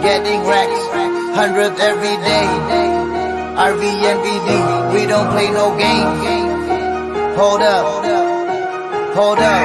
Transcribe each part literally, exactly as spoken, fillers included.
getting racks, hundred every day. R V and V D, we don't play no games. Hold up, hold up.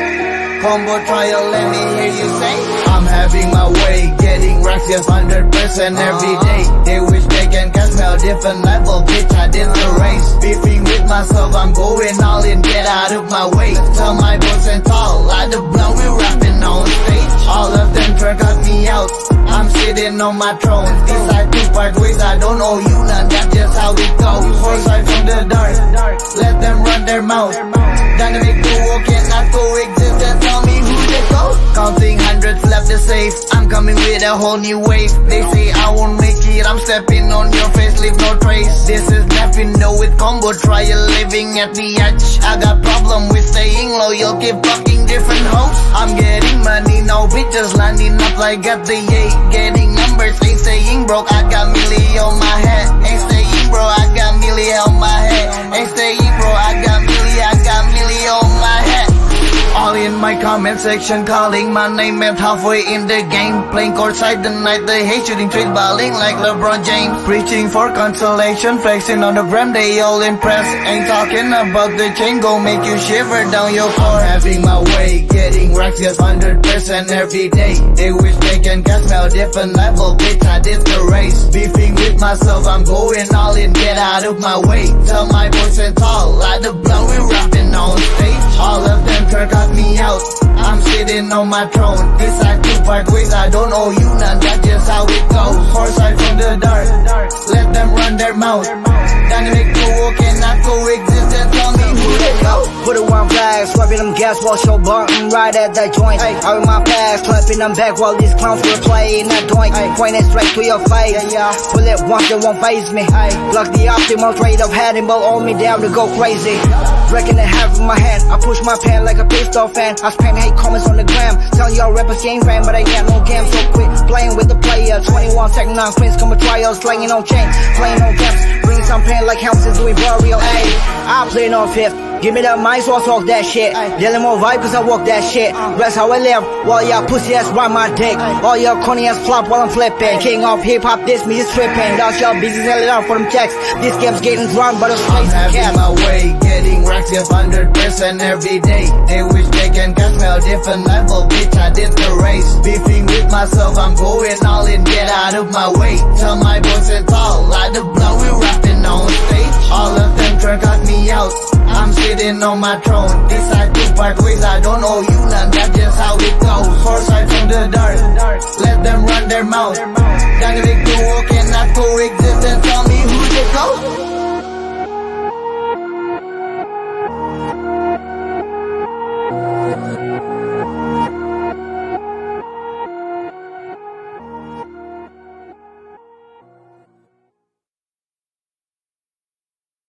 Combo trial, let me hear you say. I'm having my way, getting racks, yes, hundred percent every day. They wish they can catch me a different level, bitch, I did the race. Beefing with myself, I'm going all in, get out of my way. Tell my boys and tall, like the blow, we rapping on stage. All of them try cut me out, I'm sitting on my throne. Decide to part ways, I don't owe you none, that's just how it goes. Foresight from the dark, let them run their mouth. Dynamic duo cannot coexist, and tell me who they go. Counting hundreds left to save, I'm coming with a whole new wave. They say I won't make it, I'm stepping on your face, leave no trace. This is nothing, no with combo trial, living at the edge. I got problem with staying loyal, keep fucking different hoes. I'm getting money, no bitches lining up like at the eight. Getting numbers, ain't staying broke, I got milli on my head. Ain't staying bro, I got milli on my head. Ain't staying bro, I got milli, I got milli on my head. All in my comment section, calling my name and halfway in the game. Playing courtside the night they hate, shooting threes, balling like LeBron James. Preaching for consolation, flexing on the gram, they all impressed. Ain't talking about the chain, go make you shiver down your core. I'm having my way, getting racks, yes, hundred percent every day. They wish they can catch me a different level, bitch, I did the race. Beefing with myself, I'm going all in, get out of my way. Tell my boys and tall, like the blow, we rapping on stage. All of them try cut me out, I'm sitting on my throne. Decide to part ways, I don't owe you none, that's just how it goes. Foresight from the dark, let them run their mouth. Dynamic duo cannot coexist, and tell me who they go. Put a one flag, swiping them gas while show button right at that joint. Ay, out with my bags, clapping them back while these clowns were playing that joint. Ay, pointing straight to your face, yeah, yeah. Pull it once, they won't face me. Ay, block the optimal trade of Hannibal on me down to go crazy. Breaking the half of my hand, I push my pen like a pistol fan. I spam hate comments on the gram, telling y'all rappers you ain't ran, but I got no game, so quit playing with the player. Twenty-one second on queens, come with trials, slanging on chain, playing on games, bringing some pain like Hamilton doing burial. Ay, I play no fifth. Give me that mic so I talk that shit. Dealing more vibe cause I walk that shit. That's how I live, while y'all pussy ass ride my dick. All y'all corny ass flop while I'm flipping. King of hip hop, this me is tripping. That's y'all business, hell it out for them checks. This game's getting drunk, but it's I'm having my way, getting racks, yes, hundred percent every day. They wish they can catch me a different level, bitch, I did the race. Beefing with myself, I'm going all in, get out of my way. Tell my boys and tall, like the blow, we rapping on stage. All of them try cut me out, I'm sitting on my throne. Decide to part ways, I don't owe you none, that's just how it goes. Foresight from the dark, let them run their mouth. Dynamic duo cannot